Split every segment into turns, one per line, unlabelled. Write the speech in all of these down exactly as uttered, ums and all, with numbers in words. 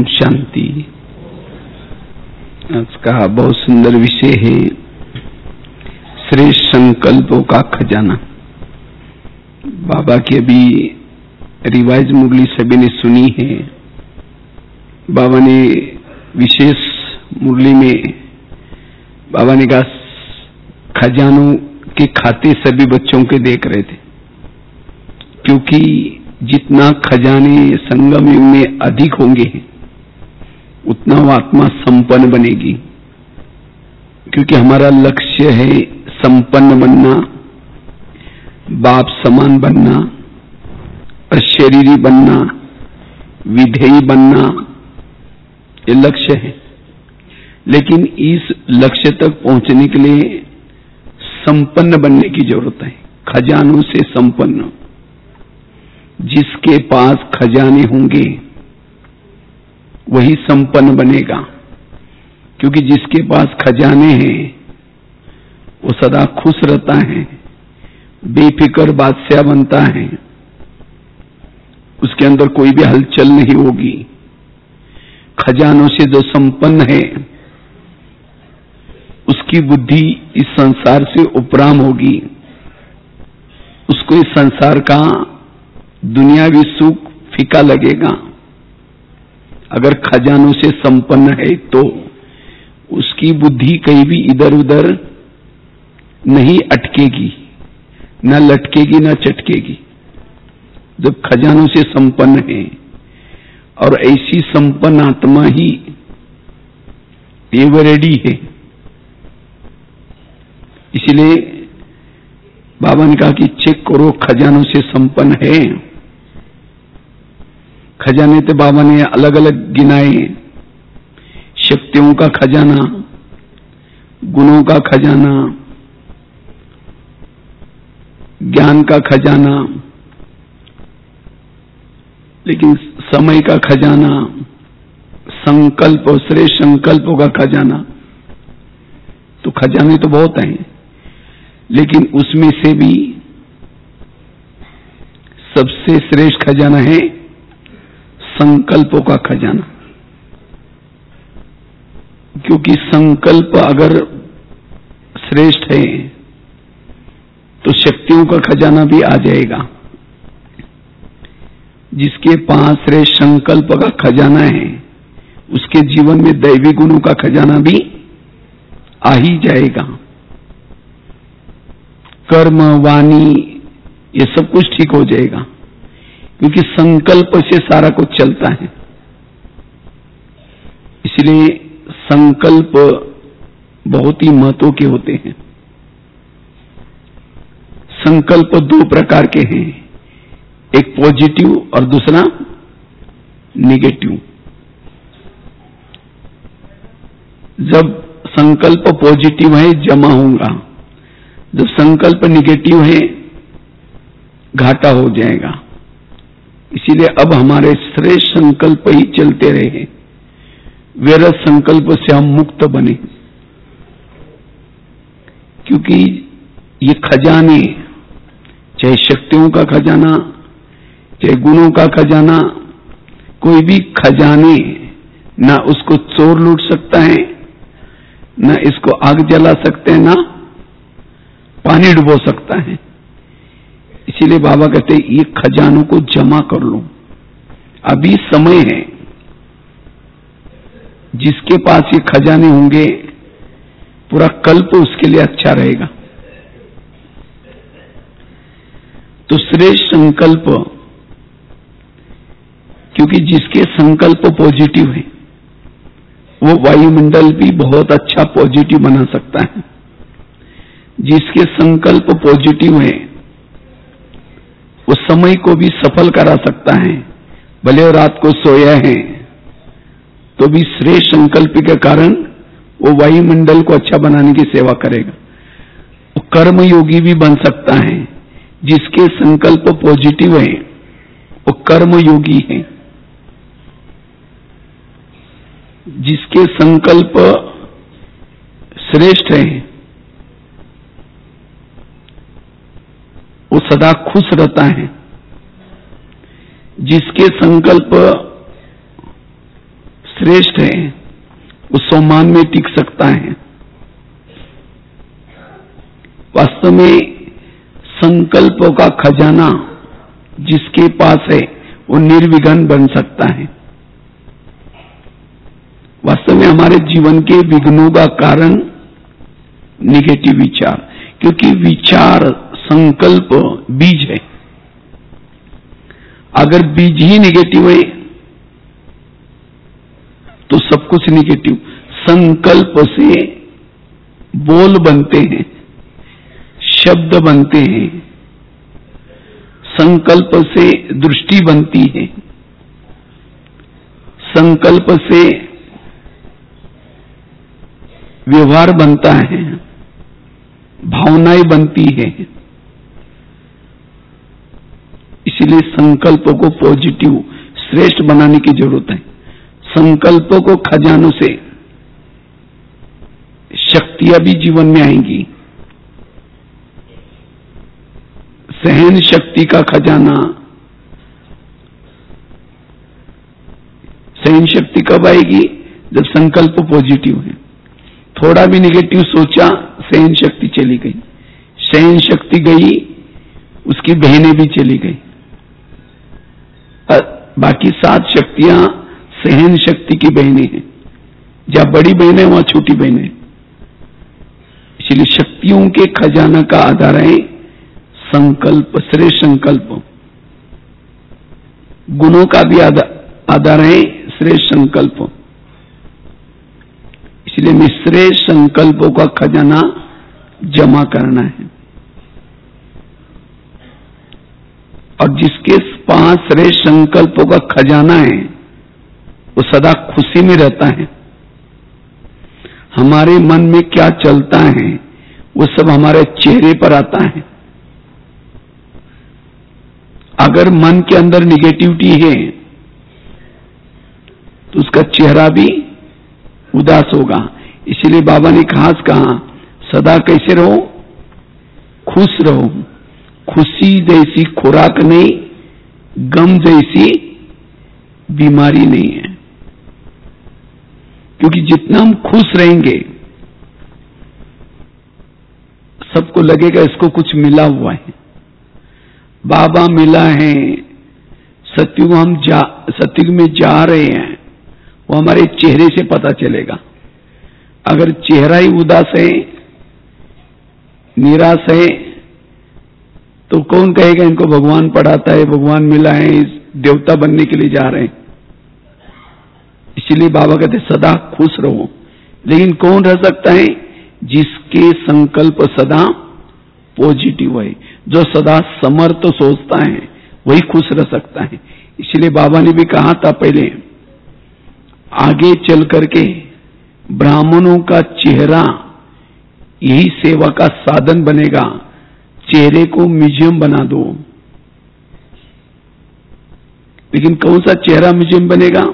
ओम शांति। आज का बहुत सुंदर विषय है श्रेष्ठ संकल्पों का खजाना। बाबा की अभी रिवाइज मुरली सभी ने सुनी है। बाबा ने विशेष मुरली में बाबा ने कहा खजानों के खाते सभी बच्चों के देख रहे थे, क्योंकि जितना खजाने संगम युग में अधिक होंगे उतना वो आत्मा संपन्न बनेगी। क्योंकि हमारा लक्ष्य है संपन्न बनना, बाप समान बनना, अशरीरी बनना, विधेयी बनना, ये लक्ष्य है। लेकिन इस लक्ष्य तक पहुंचने के लिए संपन्न बनने की जरूरत है, खजानों से संपन्न। जिसके पास खजाने होंगे वही संपन्न बनेगा, क्योंकि जिसके पास खजाने हैं वो सदा खुश रहता है, बेफिक्र बादशाह बनता है, उसके अंदर कोई भी हलचल नहीं होगी। खजानों से जो संपन्न है उसकी बुद्धि इस संसार से उपराम होगी, उसको इस संसार का दुनियावी सुख फीका लगेगा। अगर खजानों से संपन्न है तो उसकी बुद्धि कहीं भी इधर उधर नहीं अटकेगी, न लटकेगी न चटकेगी। जब खजानों से संपन्न है, और ऐसी संपन्न आत्मा ही एवर रेडी है। इसलिए बाबा ने कहा कि चेक करो खजानों से संपन्न है। खजाने तो बाबा ने अलग अलग गिनाए, शक्तियों का खजाना, गुणों का खजाना, ज्ञान का खजाना, लेकिन समय का खजाना, संकल्प, श्रेष्ठ संकल्पों का खजाना। तो खजाने तो बहुत हैं, लेकिन उसमें से भी सबसे श्रेष्ठ खजाना है संकल्पों का खजाना। क्योंकि संकल्प अगर श्रेष्ठ है तो शक्तियों का खजाना भी आ जाएगा। जिसके पास श्रेष्ठ संकल्प का खजाना है उसके जीवन में दैवी गुणों का खजाना भी आ ही जाएगा। कर्म, वाणी, ये सब कुछ ठीक हो जाएगा, क्योंकि संकल्प से सारा कुछ चलता है। इसलिए संकल्प बहुत ही महत्व के होते हैं। संकल्प दो प्रकार के हैं, एक पॉजिटिव और दूसरा निगेटिव। जब संकल्प पॉजिटिव है जमा होगा, जब संकल्प निगेटिव है घाटा हो जाएगा। इसीलिए अब हमारे श्रेष्ठ संकल्प ही चलते रहे, व्यर्थ संकल्प से हम मुक्त बने। क्योंकि ये खजाने, चाहे शक्तियों का खजाना, चाहे गुणों का खजाना, कोई भी खजाने ना उसको चोर लूट सकता है, ना इसको आग जला सकते हैं, ना पानी डुबो सकता है। इसीलिए बाबा कहते हैं ये खजानों को जमा कर लो, अभी समय है। जिसके पास ये खजाने होंगे पूरा कल्प उसके लिए अच्छा रहेगा। तो श्रेष्ठ संकल्प, क्योंकि जिसके संकल्प पॉजिटिव है वो वायुमंडल भी बहुत अच्छा पॉजिटिव बना सकता है। जिसके संकल्प पॉजिटिव है वो समय को भी सफल करा सकता है। भले रात को सोया है तो भी श्रेष्ठ संकल्प के कारण वो वायुमंडल को अच्छा बनाने की सेवा करेगा। वो कर्म योगी भी बन सकता है। जिसके संकल्प पॉजिटिव है वो कर्म योगी है। जिसके संकल्प श्रेष्ठ है वो सदा खुश रहता है। जिसके संकल्प श्रेष्ठ है, वो सम्मान में टिक सकता है। वास्तव में संकल्पों का खजाना जिसके पास है वो निर्विघ्न बन सकता है। वास्तव में हमारे जीवन के विघ्नों का कारण निगेटिव विचार, क्योंकि विचार संकल्प बीज है। अगर बीज ही निगेटिव है तो सब कुछ निगेटिव। संकल्प से बोल बनते हैं, शब्द बनते हैं, संकल्प से दृष्टि बनती है, संकल्प से व्यवहार बनता है, भावनाएं बनती है। इसलिए संकल्पों को पॉजिटिव श्रेष्ठ बनाने की जरूरत है। संकल्पों को खजानों से शक्तियां भी जीवन में आएंगी। सहन शक्ति का खजाना, सहन शक्ति कब आएगी? जब संकल्प पॉजिटिव है। थोड़ा भी निगेटिव सोचा, सहन शक्ति चली गई। सहन शक्ति गई, उसकी बहनें भी चली गई। बाकी सात शक्तियां सहन शक्ति की बहनें हैं। जहां बड़ी बहनें वहां छोटी बहनें। इसलिए शक्तियों के खजाना का आधार है संकल्प, श्रेष्ठ संकल्प। गुणों का भी आधार है श्रेष्ठ संकल्प। इसलिए मैं श्रेष्ठ संकल्पों का खजाना जमा करना है। और जिसके पास श्रेष्ठ संकल्पों का खजाना है वो सदा खुशी में रहता है। हमारे मन में क्या चलता है वो सब हमारे चेहरे पर आता है। अगर मन के अंदर निगेटिविटी है तो उसका चेहरा भी उदास होगा। इसलिए बाबा ने खास कहा, सदा कैसे रहो? खुश रहो। खुशी जैसी खुराक नहीं, गम जैसी बीमारी नहीं है। क्योंकि जितना हम खुश रहेंगे सबको लगेगा इसको कुछ मिला हुआ है, बाबा मिला है, सत्युग हम जा सत्युग में जा रहे हैं, वो हमारे चेहरे से पता चलेगा। अगर चेहरा ही उदास है, निराश है, तो कौन कहेगा इनको भगवान पढ़ाता है, भगवान मिला है, देवता बनने के लिए जा रहे हैं। इसलिए बाबा कहते सदा खुश रहो। लेकिन कौन रह सकता है? जिसके संकल्प सदा पॉजिटिव है, जो सदा समर्थ सोचता है, वही खुश रह सकता है। इसलिए बाबा ने भी कहा था पहले, आगे चल करके ब्राह्मणों का चेहरा यही सेवा का साधन बनेगा। चेहरे को म्यूजियम बना दो। लेकिन कौन सा चेहरा म्यूजियम बनेगा?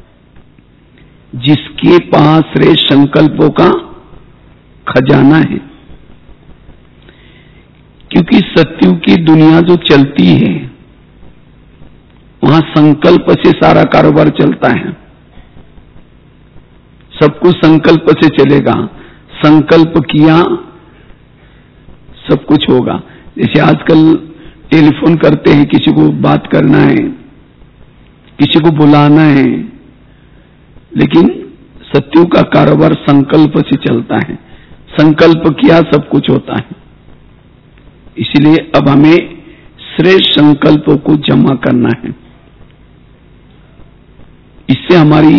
जिसके पास श्रेष्ठ संकल्पों का खजाना है। क्योंकि सत्युग की दुनिया जो चलती है वहां संकल्प से सारा कारोबार चलता है। सब कुछ संकल्प से चलेगा। संकल्प किया सब कुछ होगा। जैसे आजकल टेलीफोन करते हैं, किसी को बात करना है, किसी को बुलाना है, लेकिन सत्युग का कारोबार संकल्प से चलता है। संकल्प किया सब कुछ होता है। इसलिए अब हमें श्रेष्ठ संकल्पों को जमा करना है। इससे हमारी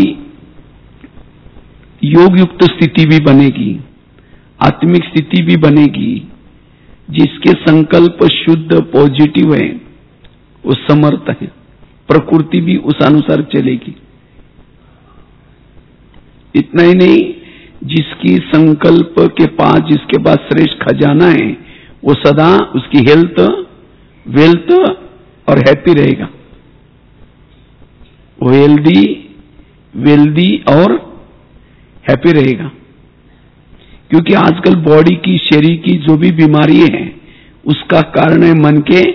योग युक्त स्थिति भी बनेगी, आत्मिक स्थिति भी बनेगी। जिसके संकल्प शुद्ध पॉजिटिव है वो समर्थ है, प्रकृति भी उस अनुसार चलेगी। इतना ही नहीं, जिसकी संकल्प के पास जिसके पास श्रेष्ठ खजाना है वो सदा उसकी हेल्थ, वेल्थ और हैप्पी रहेगा। वो हेल्दी, वेल्दी और हैप्पी रहेगा। क्योंकि आजकल बॉडी की, शरीर की जो भी बीमारी है उसका कारण है मन के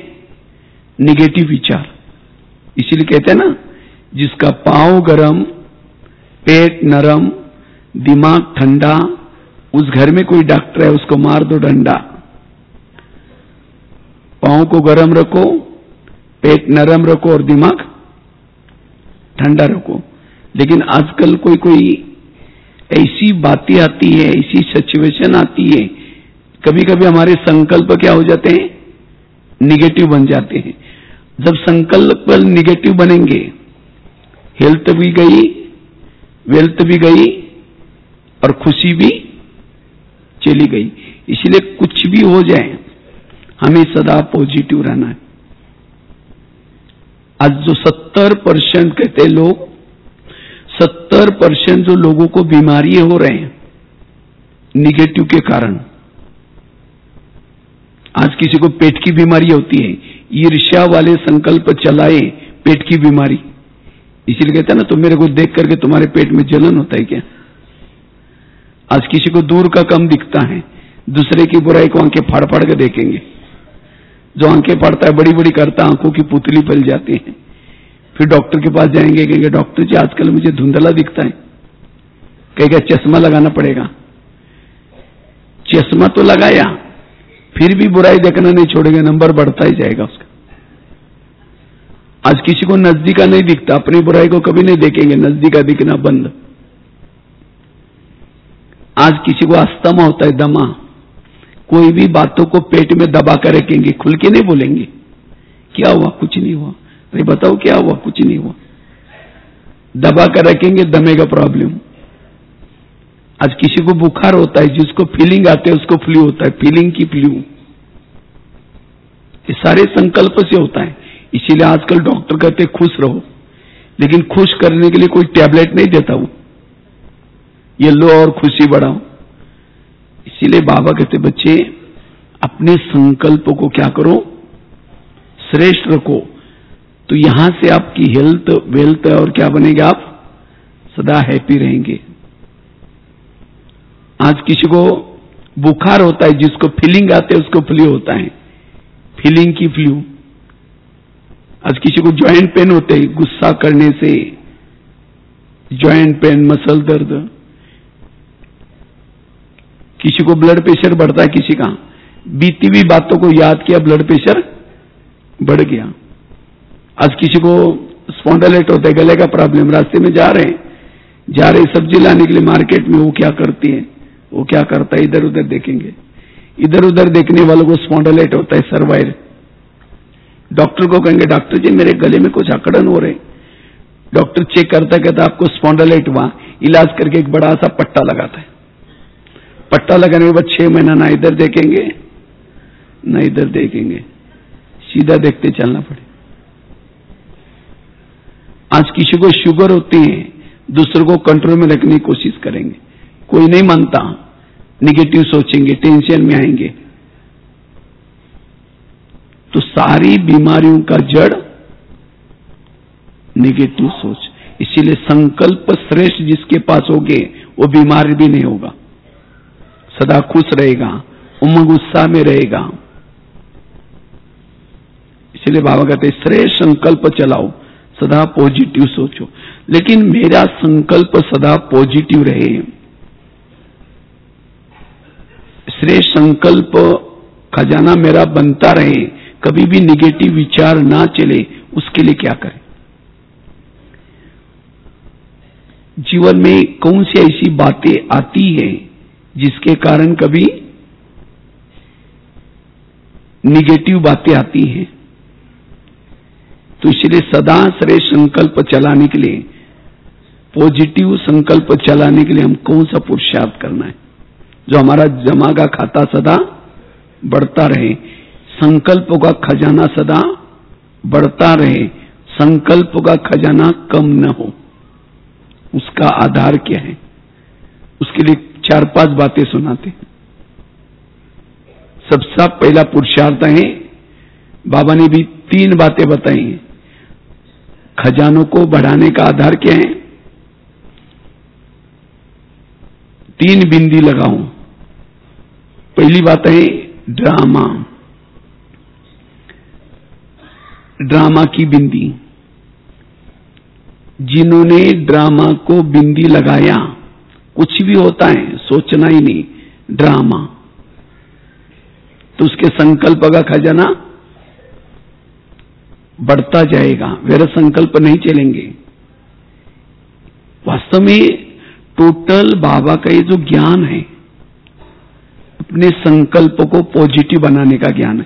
निगेटिव विचार। इसीलिए कहते हैं ना, जिसका पांव गरम पेट नरम, दिमाग ठंडा। उस घर में कोई डॉक्टर है, उसको मार दो डंडा। पांव को गर्म रखो, पेट नरम रखो और दिमाग ठंडा रखो। लेकिन आजकल कोई कोई ऐसी बातें आती है, ऐसी सिचुएशन आती है, कभी कभी हमारे संकल्प क्या हो जाते हैं, निगेटिव बन जाते हैं। जब संकल्प निगेटिव बनेंगे, हेल्थ भी गई, वेल्थ भी गई और खुशी भी चली गई। इसलिए कुछ भी हो जाए, हमें सदा पॉजिटिव रहना है। आज जो सत्तर परसेंट कहते हैं लोग, सत्तर परसेंट जो लोगों को बीमारी हो रहे हैं निगेटिव के कारण। आज किसी को पेट की बीमारी होती है, ईर्ष्या वाले संकल्प चलाए पेट की बीमारी। इसीलिए कहता है ना, तो मेरे को देख करके तुम्हारे पेट में जलन होता है क्या? आज किसी को दूर का कम दिखता है, दूसरे की बुराई को आंखें फाड़ फाड़ के देखेंगे। जो आंखें फाड़ता है, बड़ी बड़ी करता, आंखों की पुतली फैल जाती है। फिर डॉक्टर के पास जाएंगे, कहेंगे डॉक्टर जी आजकल मुझे धुंधला दिखता है। कहेगा चश्मा लगाना पड़ेगा। चश्मा तो लगाया, फिर भी बुराई देखना नहीं छोड़ेगा, नंबर बढ़ता ही जाएगा उसका। आज किसी को नजदीका नहीं दिखता, अपनी बुराई को कभी नहीं देखेंगे, नजदीका दिखना बंद। आज किसी को अस्थमा होता है, दमा, कोई भी बातों को पेट में दबा कर रखेंगे, खुल के नहीं बोलेंगे। क्या हुआ? कुछ नहीं हुआ। अरे बताओ क्या हुआ? कुछ नहीं हुआ। दबा कर रखेंगे, दमे का प्रॉब्लम। आज किसी को बुखार होता है, जिसको फीलिंग आते है उसको फ्लू होता है, फीलिंग की फ्लू। ये सारे संकल्प से होता है। इसीलिए आजकल डॉक्टर कहते खुश रहो, लेकिन खुश करने के लिए कोई टैबलेट नहीं देता वो, ये लो और खुशी बढ़ाओ। इसीलिए बाबा कहते बच्चे अपने संकल्प को क्या करो, श्रेष्ठ रखो। तो यहां से आपकी हेल्थ वेल्थ और क्या बनेगा, आप सदा हैप्पी रहेंगे। आज किसी को बुखार होता है, जिसको फीलिंग आते है उसको फ्लू होता है, फीलिंग की फ्लू। आज किसी को जॉइंट पेन होते है, गुस्सा करने से जॉइंट पेन, मसल दर्द। किसी को ब्लड प्रेशर बढ़ता है, किसी का बीती हुई बातों को याद किया, ब्लड प्रेशर बढ़ गया। आज किसी को स्पॉन्डिलाइटिस होता है, गले का प्रॉब्लम। रास्ते में जा रहे हैं जा रहे सब्जी लाने के लिए मार्केट में, वो क्या करती है, वो क्या करता है, इधर उधर देखेंगे। इधर उधर देखने वालों को स्पॉन्डिलाइटिस होता है, सर्वाइर। डॉक्टर को कहेंगे डॉक्टर जी मेरे गले में कुछ अकड़न हो रहे। डॉक्टर चेक करता कहता आपको स्पॉन्डिलाइटिस हुआ। इलाज करके एक बड़ा सा पट्टा लगाता है। पट्टा लगाने के बाद छह महीना ना इधर देखेंगे ना इधर देखेंगे, सीधा देखते चलना पड़े। आज किसी को शुगर होती है, दूसरों को कंट्रोल में रखने की कोशिश करेंगे, कोई नहीं मानता, निगेटिव सोचेंगे, टेंशन में आएंगे। तो सारी बीमारियों का जड़ निगेटिव सोच। इसीलिए संकल्प श्रेष्ठ जिसके पास होगे वो बीमार भी नहीं होगा, सदा खुश रहेगा, उमंग उत्साह में रहेगा। इसलिए बाबा कहते श्रेष्ठ संकल्प चलाओ, सदा पॉजिटिव सोचो। लेकिन मेरा संकल्प सदा पॉजिटिव रहे, श्रेष्ठ संकल्प खजाना मेरा बनता रहे, कभी भी निगेटिव विचार ना चले, उसके लिए क्या करें? जीवन में कौन सी ऐसी बातें आती है जिसके कारण कभी निगेटिव बातें आती हैं? तो इसलिए सदा श्रेष्ठ संकल्प चलाने के लिए, पॉजिटिव संकल्प चलाने के लिए हम कौन सा पुरुषार्थ करना है, जो हमारा जमा का खाता सदा बढ़ता रहे, संकल्प का खजाना सदा बढ़ता रहे, संकल्प का खजाना कम न हो। उसका आधार क्या है? उसके लिए चार पांच बातें सुनाते। सबसे पहला पुरुषार्थ है, बाबा ने भी तीन बातें बताई हैं। खजानों को बढ़ाने का आधार क्या है? तीन बिंदी लगाओ। पहली बात है ड्रामा, ड्रामा की बिंदी। जिन्होंने ड्रामा को बिंदी लगाया, कुछ भी होता है सोचना ही नहीं, ड्रामा, तो उसके संकल्प का खजाना बढ़ता जाएगा, वेर संकल्प नहीं चलेंगे। वास्तव में टोटल बाबा का ये जो ज्ञान है, अपने संकल्प को पॉजिटिव बनाने का ज्ञान है।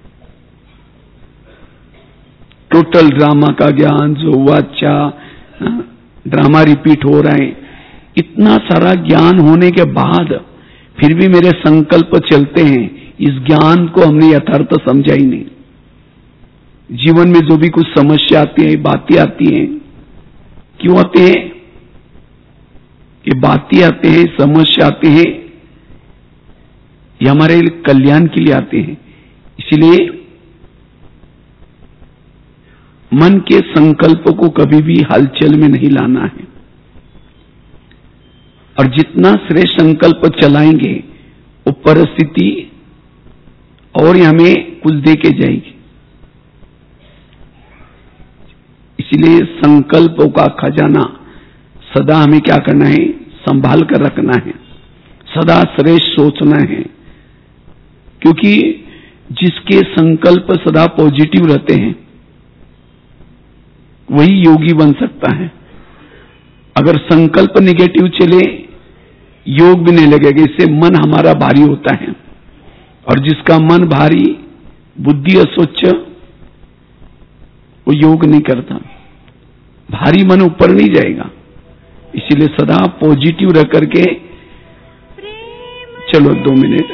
टोटल ड्रामा का ज्ञान जो हुआ, अच्छा ड्रामा रिपीट हो रहा है, इतना सारा ज्ञान होने के बाद फिर भी मेरे संकल्प चलते हैं, इस ज्ञान को हमने यथार्थ समझा ही नहीं। जीवन में जो भी कुछ समस्या आती है, बातें आती हैं, क्यों आते हैं? ये बातें आते हैं, समस्या आते हैं, ये हमारे कल्याण के लिए आते हैं। इसलिए मन के संकल्प को कभी भी हलचल में नहीं लाना है, और जितना श्रेष्ठ संकल्प चलाएंगे वो परिस्थिति और हमें कुछ दे के जाएगी। इसलिए संकल्पों का खजाना सदा हमें क्या करना है? संभाल कर रखना है, सदा श्रेष्ठ सोचना है, क्योंकि जिसके संकल्प सदा पॉजिटिव रहते हैं वही योगी बन सकता है। अगर संकल्प निगेटिव चले, योग भी नहीं लगेगा। इससे मन हमारा भारी होता है, और जिसका मन भारी, बुद्धि अस्वच्छ, वो योग नहीं करता। भारी मन ऊपर नहीं जाएगा। इसीलिए सदा पॉजिटिव रह करके चलो दो मिनट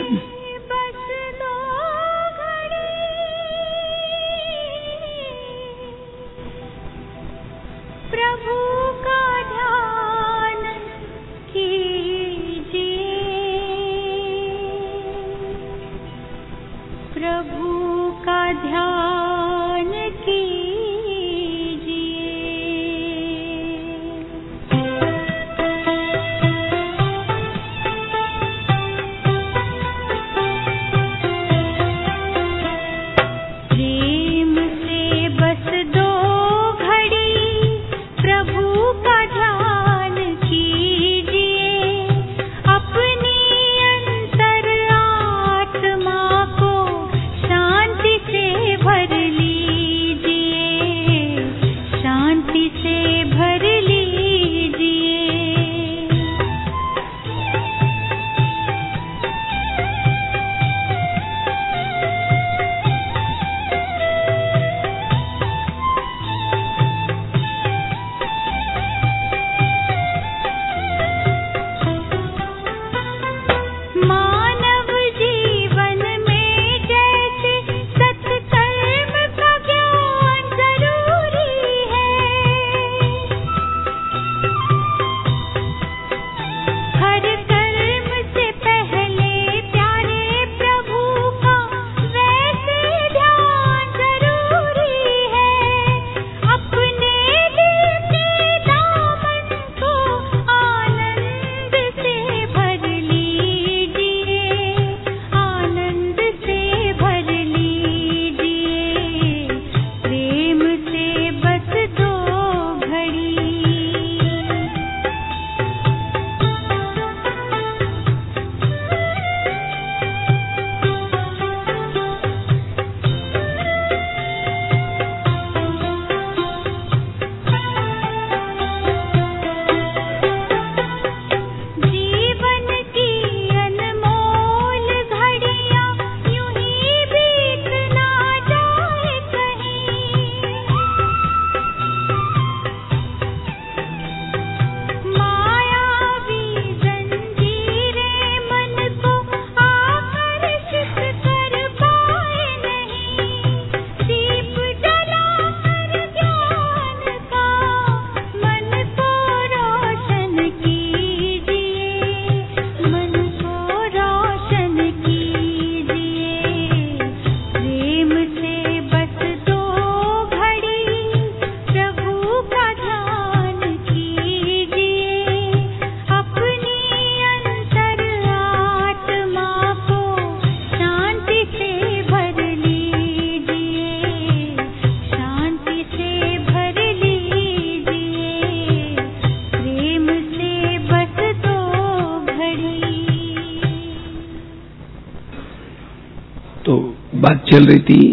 चल रही थी,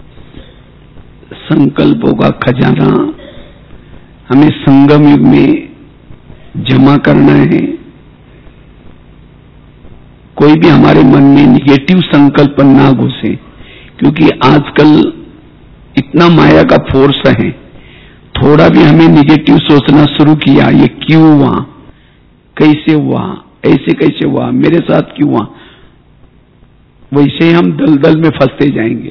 संकल्पों का खजाना हमें संगम युग में जमा करना है। कोई भी हमारे मन में निगेटिव संकल्प ना घुसे, क्योंकि आजकल इतना माया का फोर्स है, थोड़ा भी हमें निगेटिव सोचना शुरू किया, ये क्यों हुआ, कैसे हुआ, ऐसे कैसे हुआ, मेरे साथ क्यों हुआ, वैसे हम दलदल में फंसते जाएंगे।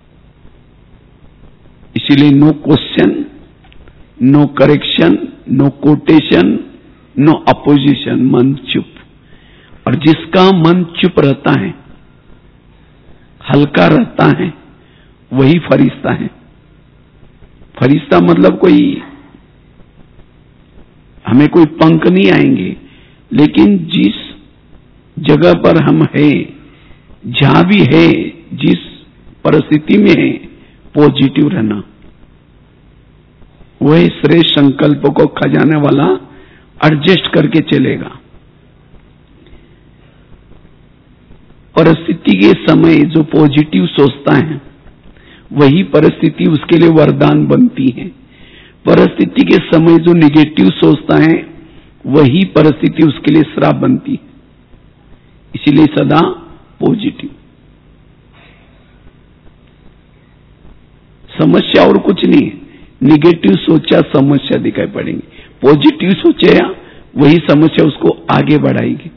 इसीलिए no question, no correction, no quotation, no opposition, मन चुप। और जिसका मन चुप रहता है, हल्का रहता है, वही फरिश्ता है। फरिश्ता मतलब कोई हमें कोई पंख नहीं आएंगे, लेकिन जिस जगह पर हम है, जहां भी है, जिस परिस्थिति में है, पॉजिटिव रहना, वह श्रेष्ठ संकल्प को खजाने वाला एडजस्ट करके चलेगा। परिस्थिति के समय जो पॉजिटिव सोचता है, वही परिस्थिति उसके लिए वरदान बनती है। परिस्थिति के समय जो निगेटिव सोचता है, वही परिस्थिति उसके लिए श्राप बनती है। इसीलिए सदा पॉजिटिव। समस्या और कुछ नहीं है, निगेटिव सोचा समस्या दिखाई पड़ेंगी, पॉजिटिव सोचेगा वही समस्या उसको आगे बढ़ाएगी।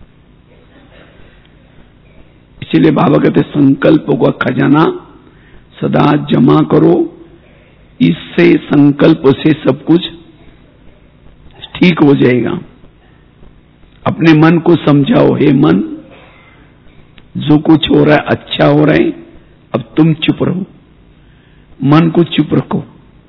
इसीलिए बाबा कहते संकल्पों का खजाना सदा जमा करो, इससे संकल्प से सब कुछ ठीक हो जाएगा। अपने मन को समझाओ, हे मन, जो कुछ हो रहा है अच्छा हो रहा है, अब तुम चुप रहो, मन को चुप रखो।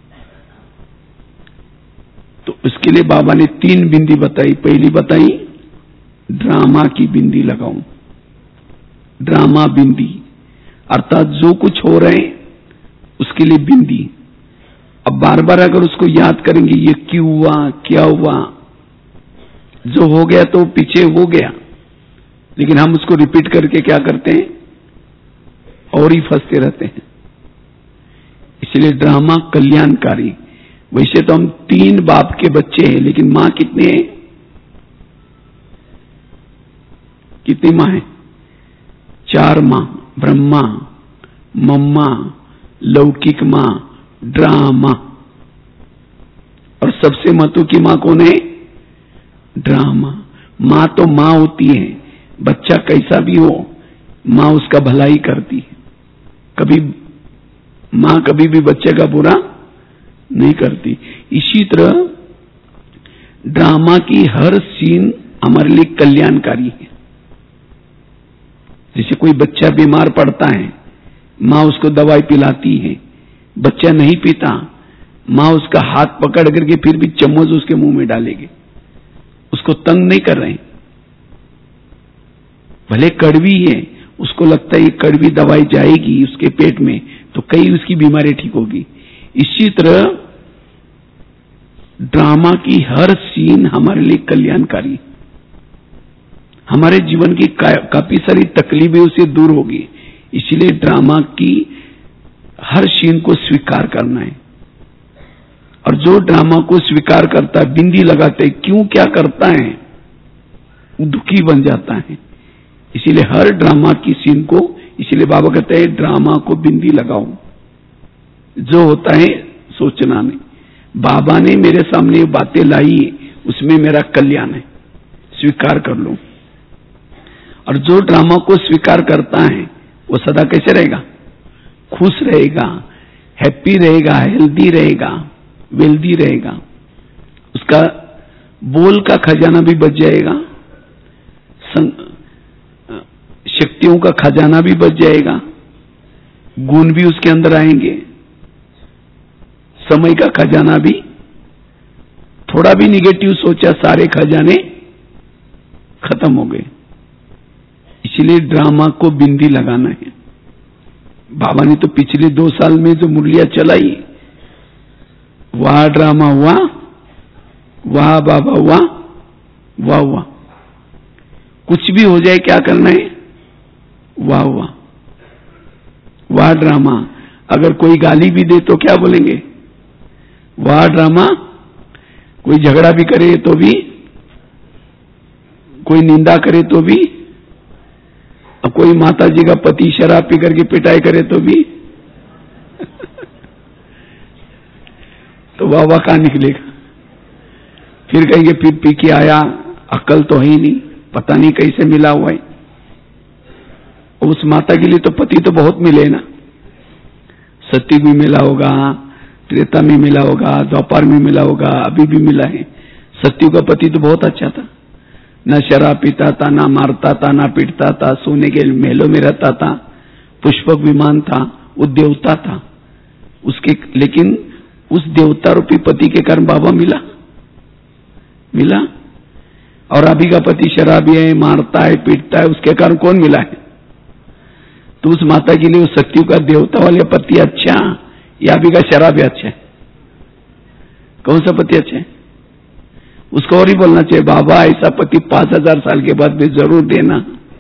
तो उसके लिए बाबा ने तीन बिंदी बताई। पहली बताई ड्रामा की बिंदी लगाओ, ड्रामा बिंदी, अर्थात जो कुछ हो रहा है उसके लिए बिंदी। अब बार बार अगर उसको याद करेंगे, ये क्यों हुआ, क्या हुआ, जो हो गया तो पीछे हो गया, लेकिन हम उसको रिपीट करके क्या करते हैं, और ही फंसते रहते हैं। इसलिए ड्रामा कल्याणकारी। वैसे तो हम तीन बाप के बच्चे हैं, लेकिन मां कितने हैं, कितनी मां है, चार मां, ब्रह्मा, मम्मा, लौकिक मां, ड्रामा। और सबसे महत्व की मां कौन है, ड्रामा। मां तो मां होती है, बच्चा कैसा भी हो, मां उसका भलाई करती है। कभी मां कभी भी बच्चे का बुरा नहीं करती। इसी तरह ड्रामा की हर सीन हमारे लिए कल्याणकारी है। जैसे कोई बच्चा बीमार पड़ता है, मां उसको दवाई पिलाती है, बच्चा नहीं पीता, मां उसका हाथ पकड़ करके फिर भी चम्मच उसके मुंह में डालेगी, उसको तंग नहीं कर रहे। भले कड़वी है, उसको लगता है ये कड़वी दवाई जाएगी उसके पेट में तो कई उसकी बीमारी ठीक होगी। इसी तरह ड्रामा की हर सीन हमारे लिए कल्याणकारी, हमारे जीवन की का, काफी सारी तकलीफें उससे दूर होगी। इसलिए ड्रामा की हर सीन को स्वीकार करना है। और जो ड्रामा को स्वीकार करता है, बिंदी लगाते, क्यों क्या करता है, दुखी बन जाता है। इसीलिए हर ड्रामा की सीन को, इसीलिए बाबा कहते हैं ड्रामा को बिंदी लगाओ। जो होता है सोचना नहीं, बाबा ने मेरे सामने ये बातें लाई, उसमें मेरा कल्याण है, स्वीकार कर लो। और जो ड्रामा को स्वीकार करता है वो सदा कैसे रहेगा, खुश रहेगा, हैप्पी रहेगा, हेल्दी रहेगा, वेल्दी रहेगा। उसका बोल का खजाना भी बच जाएगा, शक्तियों का खजाना भी बच जाएगा, गुण भी उसके अंदर आएंगे, समय का खजाना भी। थोड़ा भी निगेटिव सोचा, सारे खजाने खत्म हो गए। इसलिए ड्रामा को बिंदी लगाना है। बाबा ने तो पिछले दो साल में जो मुरलियां चलाई, वाह ड्रामा हुआ, वाह बाबा हुआ, वाह वाह। कुछ भी हो जाए क्या करना है, वाह वाह वाह ड्रामा। अगर कोई गाली भी दे तो क्या बोलेंगे? वाह ड्रामा। कोई झगड़ा भी करे तो भी, कोई निंदा करे तो भी, और कोई माता जी का पति शराब पी करके पिटाई करे तो भी तो वाह वाह कहां निकलेगा? फिर कहेंगे फिर पी के आया, अक्ल तो है ही नहीं, पता नहीं कैसे मिला हुआ है। उस माता के लिए तो पति तो बहुत मिले ना, सत्युग में मिला होगा, त्रेता में मिला होगा, द्वापर में मिला होगा, अभी भी मिला है। सत्युग का पति तो बहुत अच्छा था, न शराब पीता था, ना मारता था, ना पीटता था, सोने के महलों में रहता था, पुष्पक विमान था, वो देवता था उसके। लेकिन उस देवता रूपी पति के कारण बाबा मिला मिला और अभी का पति शराबी है, मारता है, पीटता है, उसके कारण कौन मिला है? तो उस माता के लिए उस सत्युग का देवता वाले पति अच्छा या अभी का शराबी अच्छा है? कौन सा पति अच्छा है? उसको और ही बोलना चाहिए, बाबा ऐसा पति पांच हजार साल के बाद भी जरूर देना।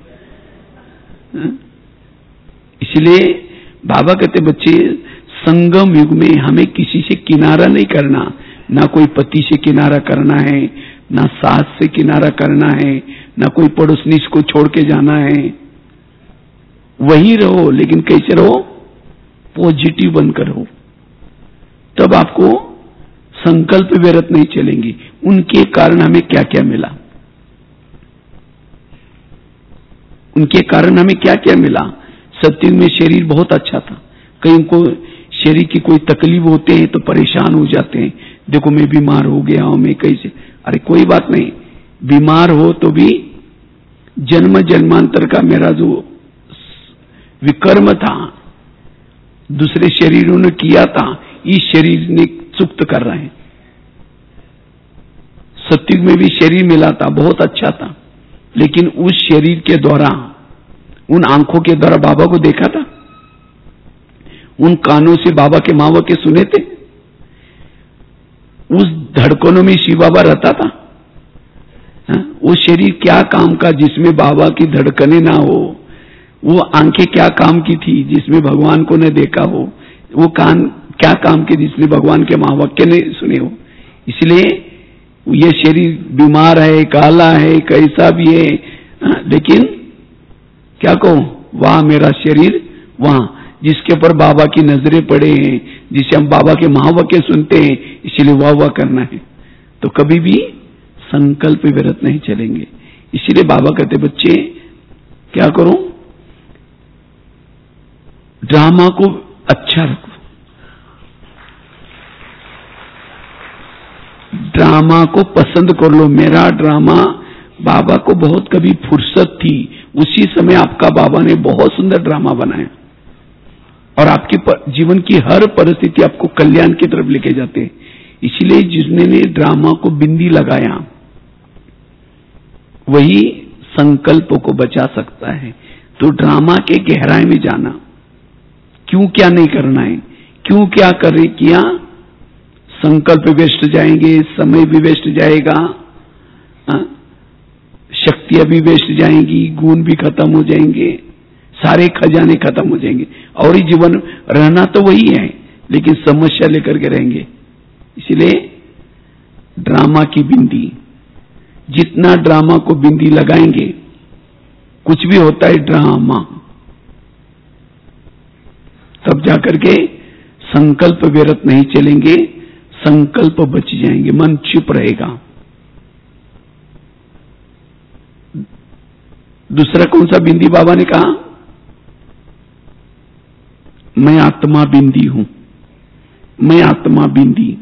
इसलिए बाबा कहते बच्चे, संगम युग में हमें किसी से किनारा नहीं करना, ना कोई पति से किनारा करना है, ना सास से किनारा करना है, ना कोई पड़ोसनी को छोड़ के जाना है। वही रहो, लेकिन कैसे रहो? पॉजिटिव बनकर रहो, तब आपको संकल्प व्यर्थ नहीं चलेंगे। उनके कारण हमें क्या क्या मिला, उनके कारण हमें क्या क्या मिला। सत्युग में शरीर बहुत अच्छा था, कहीं को शरीर की कोई तकलीफ होते हैं तो परेशान हो जाते हैं, देखो मैं बीमार हो गया हूं, मैं कैसे। अरे कोई बात नहीं, बीमार हो तो भी जन्म जन्मांतर का मेरा जो विकर्म था, दूसरे शरीरों ने किया था, इस शरीर ने चुक्त कर रहे हैं। सत्युग में भी शरीर मिला था, बहुत अच्छा था, लेकिन उस शरीर के द्वारा, उन आंखों के द्वारा बाबा को देखा था, उन कानों से बाबा के माँ के सुने थे, उस धड़कनों में शिव बाबा रहता था। हा? वो शरीर क्या काम का जिसमें बाबा की धड़कने ना हो, वो आंखें क्या काम की थी जिसमें भगवान को न देखा हो, वो कान क्या काम के जिसने भगवान के महावाक्य ने सुने हो। इसलिए ये शरीर बीमार है, काला है, कैसा भी है, हा? लेकिन क्या कहूं, वहां मेरा शरीर, वहां जिसके ऊपर बाबा की नजरें पड़े हैं, जिसे हम बाबा के महावाक्य सुनते हैं, इसलिए वाह वाह करना है। तो कभी भी संकल्प व्यर्थ नहीं चलेंगे। इसीलिए बाबा कहते बच्चे क्या करो, ड्रामा को अच्छा रखो, ड्रामा को पसंद कर लो। मेरा ड्रामा बाबा को बहुत कभी फुर्सत थी, उसी समय आपका बाबा ने बहुत सुंदर ड्रामा बनाया और आपके जीवन की हर परिस्थिति आपको कल्याण की तरफ लेके जाते हैं। इसलिए जिसने ड्रामा को बिंदी लगाया वही संकल्पों को बचा सकता है। तो ड्रामा के गहराई में जाना, क्यों क्या नहीं करना है, क्यों क्या करे किया, संकल्प वेस्ट जाएंगे, समय भी वेस्ट जाएगा, शक्तियां भी वेस्ट जाएंगी, गुण भी खत्म हो जाएंगे, सारे खजाने खत्म हो जाएंगे। और ही जीवन रहना तो वही है, लेकिन समस्या लेकर के रहेंगे। इसलिए ड्रामा की बिंदी, जितना ड्रामा को बिंदी लगाएंगे, कुछ भी होता है ड्रामा, तब जाकर के संकल्प व्यर्थ नहीं चलेंगे, संकल्प बच जाएंगे, मन चुप रहेगा। दूसरा कौन सा बिंदी बाबा ने कहा, मैं आत्मा बिंदी हूं, मैं आत्मा बिंदी।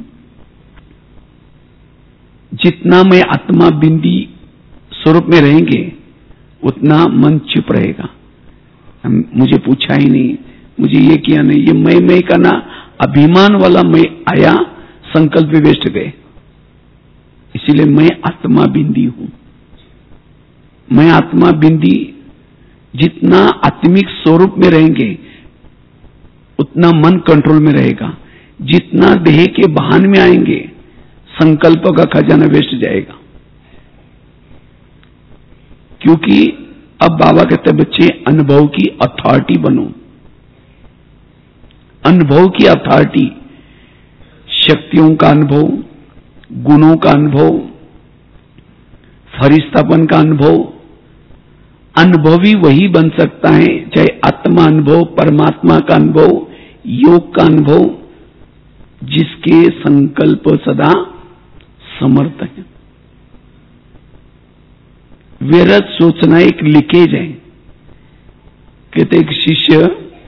जितना मैं आत्मा बिंदी स्वरूप में रहेंगे उतना मन चुप रहेगा। मुझे पूछा ही नहीं, मुझे ये किया नहीं, ये मैं मैं का ना अभिमान वाला मैं आया, संकल्प वेस्ट गए। इसीलिए मैं आत्मा बिंदी हूं, मैं आत्मा बिंदी। जितना आत्मिक स्वरूप में रहेंगे उतना मन कंट्रोल में रहेगा। जितना देह के बहान में आएंगे संकल्प का खजाना वेस्ट जाएगा। क्योंकि अब बाबा कहते बच्चे अनुभव की अथॉरिटी बनो, अनुभव की अथॉरिटी, शक्तियों का अनुभव, गुणों का अनुभव, फरिश्तापन का अनुभव, अनुभवी वही बन सकता है चाहे आत्मा अनुभव, परमात्मा का अनुभव, योग का अनुभव, जिसके संकल्प सदा समर्थ है। व्यर्थ सोचना एक लीकेज है। कहते एक शिष्य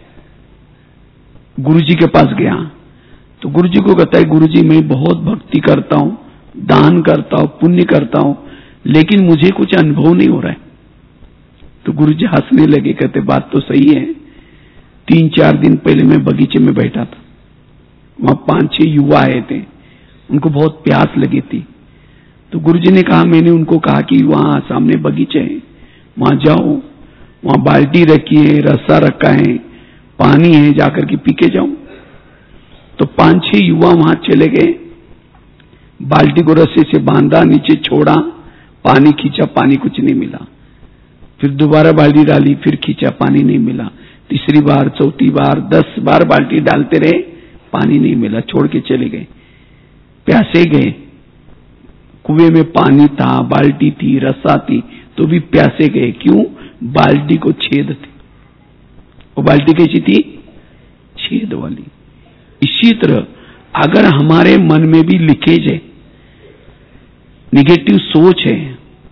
गुरुजी के पास गया तो गुरुजी को कहता है, गुरुजी मैं बहुत भक्ति करता हूं, दान करता हूं, पुण्य करता हूं, लेकिन मुझे कुछ अनुभव नहीं हो रहा है। तो गुरुजी हंसने लगे, कहते बात तो सही है। तीन चार दिन पहले मैं बगीचे में बैठा था, वहां पांच छह युवा आए थे, उनको बहुत प्यास लगी थी। तो गुरुजी ने कहा, मैंने उनको कहा कि वहां सामने बगीचे है, वहां जाओ, वहां बाल्टी रखी है, रस्सा रखा है, पानी है, जाकर के पी के जाओ। तो पांच छह युवा वहां चले गए, बाल्टी को रस्से से बांधा, नीचे छोड़ा, पानी खींचा, पानी कुछ नहीं मिला। फिर दोबारा बाल्टी डाली, फिर खींचा, पानी नहीं मिला। तीसरी बार, चौथी बार, दस बार बाल्टी डालते रहे, पानी नहीं मिला, छोड़ के चले गए। प्यासे गए, कुएं में पानी था, बाल्टी थी, रस्सा थी, तो भी प्यासे गए। क्यों? बाल्टी को छेद थे। वो बाल्टी कैसी थी? छेद वाली। इसी तरह अगर हमारे मन में भी लीकेज है, निगेटिव सोच है,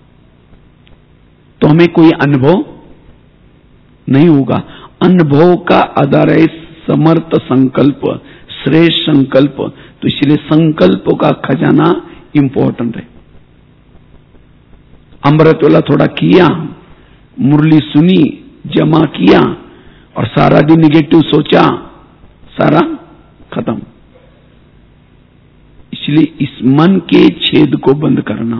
तो हमें कोई अनुभव नहीं होगा। अनुभव का आधार है समर्थ संकल्प, श्रेष्ठ संकल्प। तो इसलिए संकल्प का खजाना इंपॉर्टेंट है। अमृत वाला थोड़ा किया, मुरली सुनी, जमा किया और सारा दिन निगेटिव सोचा, सारा खत्म। इसलिए इस मन के छेद को बंद करना।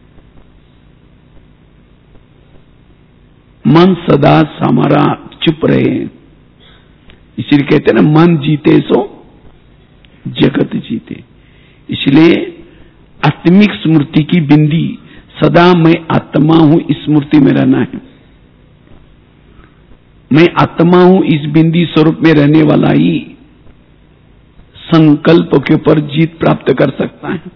मन सदा हमारा चुप रहे, इसलिए कहते हैं ना, मन जीते सो जगत जीते। इसलिए आत्मिक स्मृति की बिंदी सदा मैं आत्मा हूं इस स्मृति में रहना है। मैं आत्मा हूं इस बिंदी स्वरूप में रहने वाला ही संकल्प के ऊपर जीत प्राप्त कर सकता है।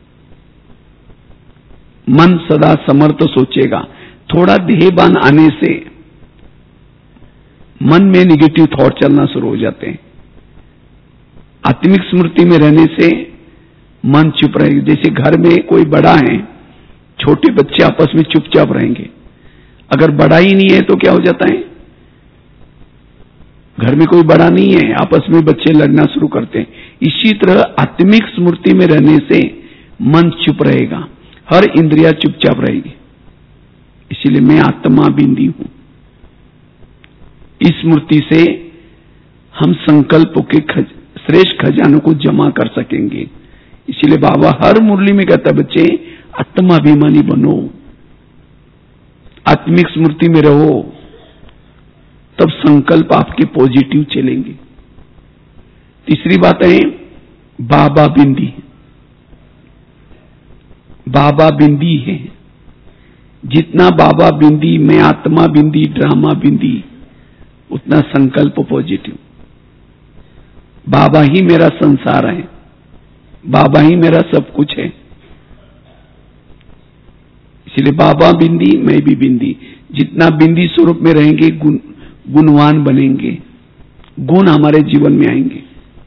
मन सदा समर्थ सोचेगा। थोड़ा देहबान आने से मन में निगेटिव थॉट चलना शुरू हो जाते हैं। आत्मिक स्मृति में रहने से मन चुप रहेगा। जैसे घर में कोई बड़ा है, छोटे बच्चे आपस में चुपचाप रहेंगे। अगर बड़ा ही नहीं है तो क्या हो जाता है? घर में कोई बड़ा नहीं है, आपस में बच्चे लड़ना शुरू करते हैं। इसी तरह आत्मिक स्मृति में रहने से मन चुप रहेगा, हर इंद्रिया चुपचाप रहेगी। इसीलिए मैं आत्मा बिंदी हूं। इस स्मृति से हम संकल्पों के खज, श्रेष्ठ खजानों को जमा कर सकेंगे। इसीलिए बाबा हर मुरली में कहता, बच्चे आत्माभिमानी बनो, आत्मिक स्मृति में रहो, तब संकल्प आपके पॉजिटिव चलेंगे। तीसरी बात है बाबा बिंदी। बाबा बिंदी है, जितना बाबा बिंदी, मैं आत्मा बिंदी, ड्रामा बिंदी, उतना संकल्प पॉजिटिव। बाबा ही मेरा संसार है, बाबा ही मेरा सब कुछ है। इसलिए बाबा बिंदी, मैं भी बिंदी। जितना बिंदी स्वरूप में रहेंगे, गुण गुणवान बनेंगे, गुण हमारे जीवन में आएंगे।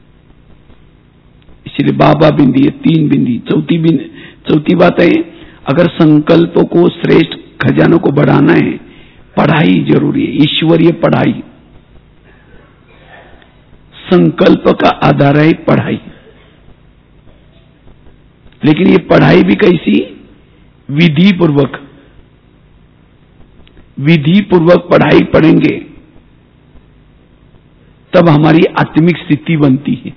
इसलिए बाबा बिंदी है, तीन बिंदी। चौथी बिंदी, चौथी बात है, अगर संकल्पों को, श्रेष्ठ खजानों को बढ़ाना है, पढ़ाई जरूरी है, ईश्वरीय पढ़ाई। संकल्प का आधार है पढ़ाई। लेकिन ये पढ़ाई भी कैसी? विधि पूर्वक। विधि पूर्वक पढ़ाई पढ़ेंगे तब हमारी आत्मिक स्थिति बनती है।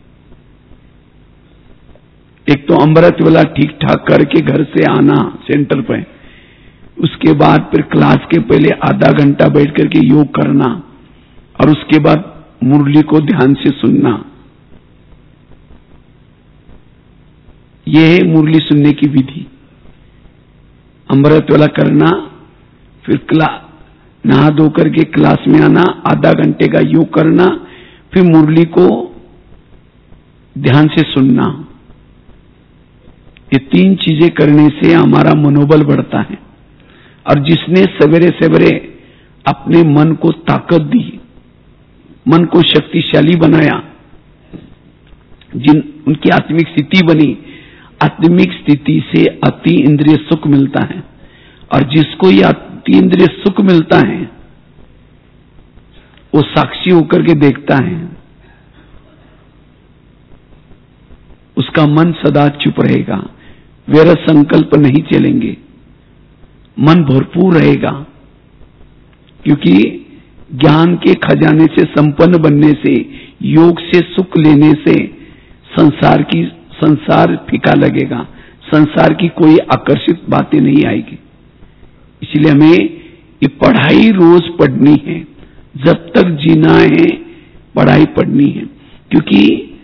एक तो अमृत वाला ठीक ठाक करके घर से आना सेंटर पे, उसके बाद फिर क्लास के पहले आधा घंटा बैठ करके योग करना और उसके बाद मुरली को ध्यान से सुनना। यह है मुरली सुनने की विधि। अमृत वाला करना, फिर क्लास, नहा धो करके क्लास में आना, आधा घंटे का योग करना, फिर मुरली को ध्यान से सुनना। ये तीन चीजें करने से हमारा मनोबल बढ़ता है। और जिसने सवेरे सवेरे अपने मन को ताकत दी, मन को शक्तिशाली बनाया, जिन उनकी आत्मिक स्थिति बनी, आत्मिक स्थिति से अति इंद्रिय सुख मिलता है। और जिसको ये अति इंद्रिय सुख मिलता है वो साक्षी होकर के देखता है, उसका मन सदा चुप रहेगा, व्यर्थ संकल्प नहीं चलेंगे, मन भरपूर रहेगा। क्योंकि ज्ञान के खजाने से संपन्न बनने से, योग से सुख लेने से संसार की संसार फीका लगेगा, संसार की कोई आकर्षित बातें नहीं आएगी। इसलिए हमें ये पढ़ाई रोज पढ़नी है, जब तक जीना है पढ़ाई पढ़नी है। क्योंकि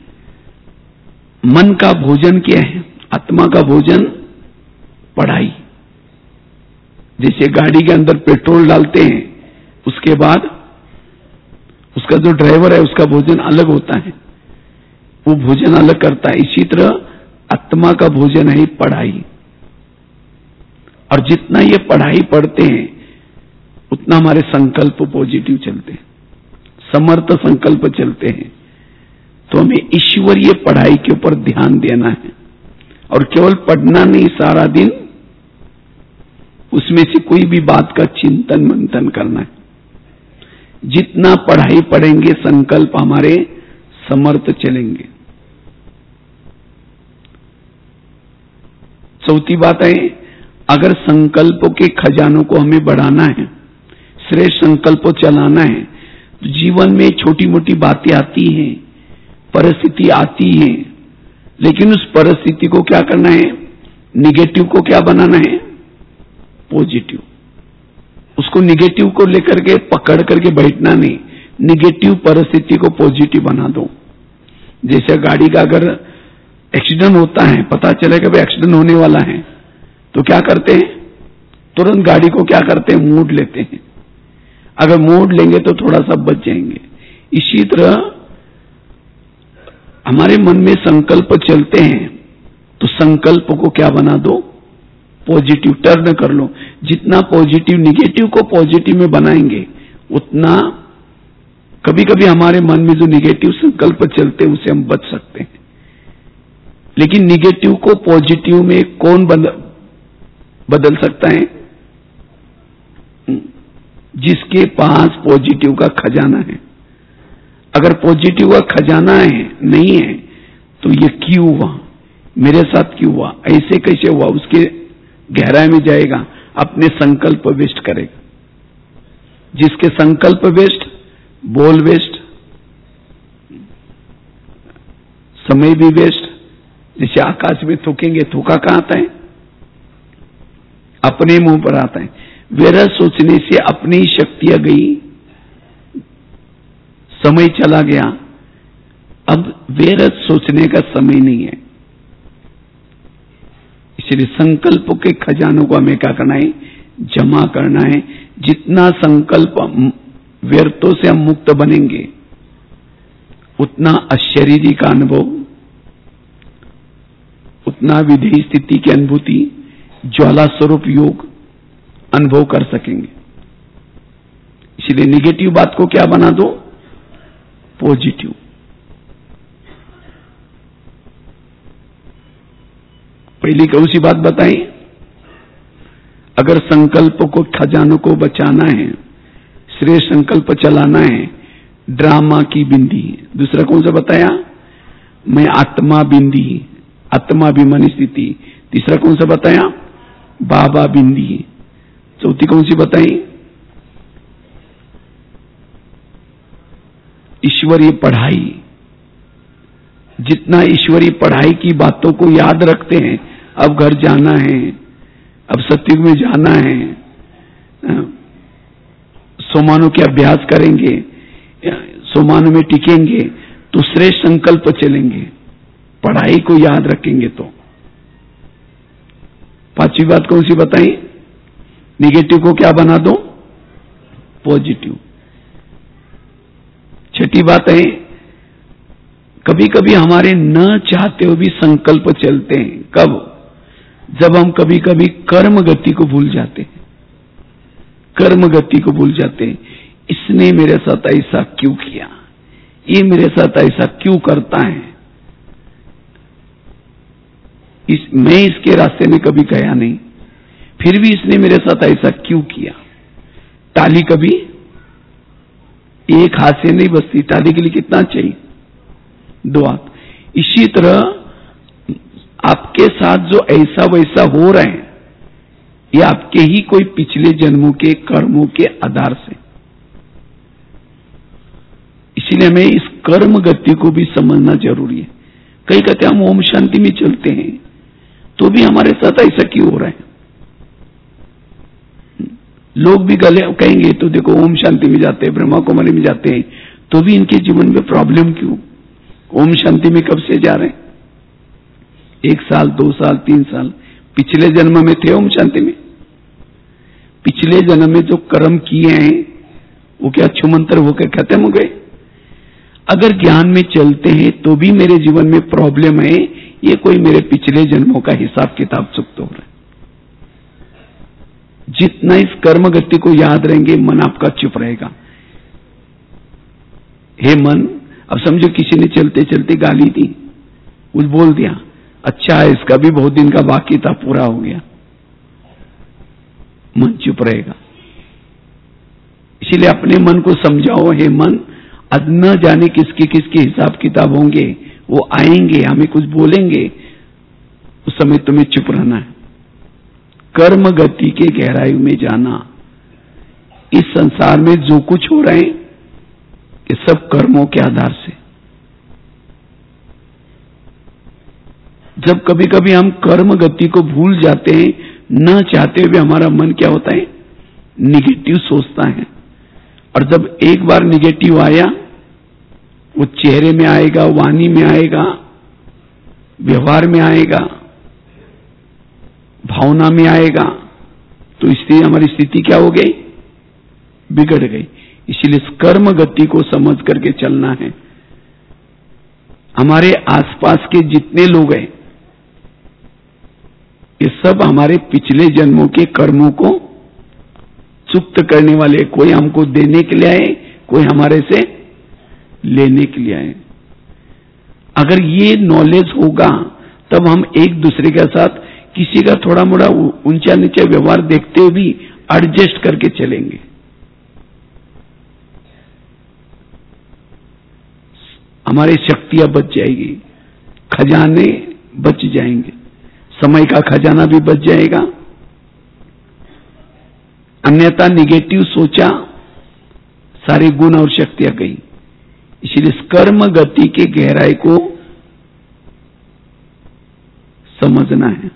मन का भोजन क्या है? आत्मा का भोजन पढ़ाई। जैसे गाड़ी के अंदर पेट्रोल डालते हैं, उसके बाद उसका जो ड्राइवर है उसका भोजन अलग होता है, वो भोजन अलग करता है। इसी तरह आत्मा का भोजन है पढ़ाई। और जितना ये पढ़ाई पढ़ते हैं उतना हमारे संकल्प पॉजिटिव चलते हैं, समर्थ संकल्प चलते हैं। तो हमें ईश्वरीय पढ़ाई के ऊपर ध्यान देना है। और केवल पढ़ना नहीं, सारा दिन उसमें से कोई भी बात का चिंतन मंथन करना है। जितना पढ़ाई पढ़ेंगे संकल्प हमारे समर्थ चलेंगे। चौथी बात है, अगर संकल्पों के खजानों को हमें बढ़ाना है, श्रेष्ठ संकल्प चलाना है, तो जीवन में छोटी मोटी बातें आती हैं, परिस्थिति आती है, लेकिन उस परिस्थिति को क्या करना है? निगेटिव को क्या बनाना है? पॉजिटिव। उसको निगेटिव को लेकर के पकड़ करके बैठना नहीं, निगेटिव परिस्थिति को पॉजिटिव बना दो। जैसे गाड़ी का अगर एक्सीडेंट होता है, पता चलेगा भाई एक्सीडेंट होने वाला है, तो क्या करते हैं? तुरंत गाड़ी को क्या करते हैं? मोड़ लेते हैं। अगर मोड़ लेंगे तो थोड़ा सा बच जाएंगे। इसी तरह हमारे मन में संकल्प चलते हैं, तो संकल्प को क्या बना दो? पॉजिटिव टर्न कर लो। जितना पॉजिटिव, निगेटिव को पॉजिटिव में बनाएंगे उतना, कभी कभी हमारे मन में जो निगेटिव संकल्प चलते हैं उसे हम बच सकते हैं। लेकिन निगेटिव को पॉजिटिव में कौन बदल सकता है? जिसके पास पॉजिटिव का खजाना है। अगर पॉजिटिव का खजाना है नहीं है तो ये क्यों हुआ, मेरे साथ क्यों हुआ, ऐसे कैसे हुआ, उसके गहराई में जाएगा, अपने संकल्प वेस्ट करेगा। जिसके संकल्प वेस्ट, बोल वेस्ट, समय भी वेस्ट। जैसे आकाश में थूकेंगे, थूका कहां आता है? अपने मुंह पर आता है। व्यर्थ सोचने से अपनी शक्तियां गई, समय चला गया। अब व्यर्थ सोचने का समय नहीं है। इसलिए संकल्पों के खजानों को हमें क्या करना है? जमा करना है। जितना संकल्प व्यर्थों से हम मुक्त बनेंगे उतना अशरीरी का अनुभव, उतना विधेय स्थिति की अनुभूति, ज्वाला स्वरूप योग अनुभव कर सकेंगे। इसलिए निगेटिव बात को क्या बना दो? पॉजिटिव। पहली कौन सी बात बताई? अगर संकल्प को, खजानों को बचाना है, श्रेष्ठ संकल्प चलाना है, ड्रामा की बिंदी। दूसरा कौन सा बताया? मैं आत्मा बिंदी, आत्माभिमानी स्थिति। तीसरा कौन सा बताया? बाबा बिंदी। चौथी कौन सी बताई? ईश्वरीय पढ़ाई। जितना ईश्वरीय पढ़ाई की बातों को याद रखते हैं, अब घर जाना है, अब सत्युग में जाना है, सोमानों के अभ्यास करेंगे, सोमानों में टिकेंगे, तो श्रेष्ठ संकल्प चलेंगे। पढ़ाई को याद रखेंगे तो। पांचवी बात कौन सी बताई? निगेटिव को क्या बना दो? पॉजिटिव। छठी बात है, कभी कभी हमारे न चाहते हुए भी संकल्प चलते हैं। कब? जब हम कभी कभी कर्म गति को भूल जाते हैं, कर्म गति को भूल जाते हैं। इसने मेरे साथ ऐसा क्यों किया, ये मेरे साथ ऐसा क्यों करता है, इस मैं इसके रास्ते में कभी गया नहीं, फिर भी इसने मेरे साथ ऐसा क्यों किया। ताली कभी एक हाथ से नहीं बजती, ताली के लिए कितना चाहिए? दो हाथ। इसी तरह आपके साथ जो ऐसा वैसा हो रहे हैं, ये आपके ही कोई पिछले जन्मों के कर्मों के आधार से। इसीलिए हमें इस कर्म गति को भी समझना जरूरी है। कई कहते हम ओम शांति में चलते हैं तो भी हमारे साथ ऐसा क्यों हो रहा है। लोग भी गले कहेंगे तो देखो ओम शांति में जाते हैं, ब्रह्मा कुमारी में जाते हैं, तो भी इनके जीवन में प्रॉब्लम क्यों? ओम शांति में कब से जा रहे हैं? एक साल, दो साल, तीन साल, पिछले जन्म में थे ओम शांति में? पिछले जन्म में जो कर्म किए हैं वो क्या छुमंतर होकर खत्म हो गए? अगर ज्ञान में चलते हैं तो भी मेरे जीवन में प्रॉब्लम है, ये कोई मेरे पिछले जन्मों का हिसाब किताब चुकता हो रहा है। जितना इस कर्म गति को याद रहेंगे, मन आपका चुप रहेगा। हे मन, अब समझो किसी ने चलते चलते गाली दी, कुछ बोल दिया, अच्छा है इसका भी बहुत दिन का बाकी था, पूरा हो गया, मन चुप रहेगा। इसीलिए अपने मन को समझाओ, हे मन, अब न जाने किसके किसके हिसाब किताब होंगे, वो आएंगे, हमें कुछ बोलेंगे, उस समय तुम्हें चुप रहना है। कर्म गति के गहराई में जाना। इस संसार में जो कुछ हो रहे हैं ये सब कर्मों के आधार से। जब कभी कभी हम कर्म गति को भूल जाते हैं, न चाहते हुए हमारा मन क्या होता है? निगेटिव सोचता है। और जब एक बार निगेटिव आया, वो चेहरे में आएगा, वाणी में आएगा, व्यवहार में आएगा, भावना में आएगा, तो इसलिए हमारी स्थिति क्या हो गई? बिगड़ गई। इसीलिए कर्म गति को समझ करके चलना है। हमारे आसपास के जितने लोग हैं ये सब हमारे पिछले जन्मों के कर्मों को चुक्त करने वाले, कोई हमको देने के लिए आए, कोई हमारे से लेने के लिए आए। अगर ये नॉलेज होगा तब हम एक दूसरे के साथ किसी का थोड़ा मोड़ा ऊंचा नीचे व्यवहार देखते हुए भी एडजस्ट करके चलेंगे। हमारी शक्तियां बच जाएगी, खजाने बच जाएंगे, समय का खजाना भी बच जाएगा। अन्यथा निगेटिव सोचा, सारे गुण और शक्तियां गई। इसलिए कर्म गति के गहराई को समझना है।